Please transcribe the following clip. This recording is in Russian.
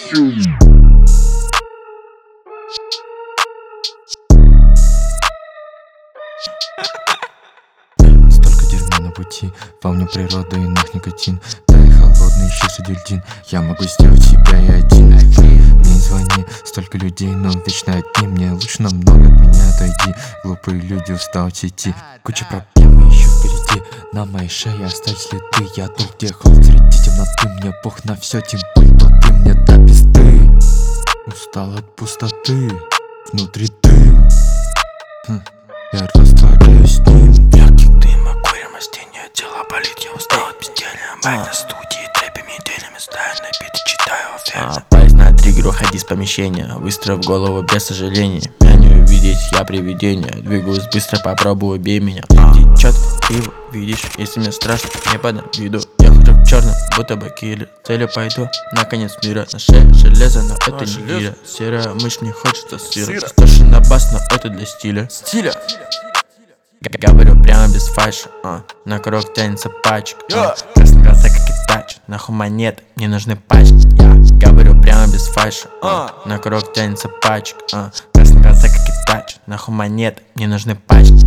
Столько дерьма на пути, во мне природа и нах никотин. Дай холодный, ищи садильдин, я могу сделать себя и один. Не звони, столько людей, но вечно одни. Мне лучше намного от меня отойди. Глупые люди устал идти. Куча проблем еще впереди. На моей шее оставь следы. Я тут, где холод среди темноты. Мне пох на все, тем более ты мне до пизды. Устал от пустоты, внутри дым. Я растворяюсь с ним. Яркий дым, курим растения, тело болит, я устал от безделья. Байк на студии, трэпами, неделями, ставлю на биты, читаю оферты. Паясь на триггер, уходи с помещения, выстрел в голову без сожаления. Меня не увидеть, я привидение, двигаюсь быстро, попробуй, убей меня. Течет пиво, видишь, если мне страшно, не подам виду. Я хожу в черном, будто бы киллер, целью пойду, на конец мира. На шее железо, но это не гиля. Серая мышь, не хочется сыра. Старший на бас, но это для стиля. Говорю прямо без фальши, на круг тянется пачек, красный глаза как и тач, нахуй монеты, мне нужны пачки. Я говорю прямо без фальши, на круг тянется пачек, красный глаза как и тач, нахуй монеты, мне нужны пачки.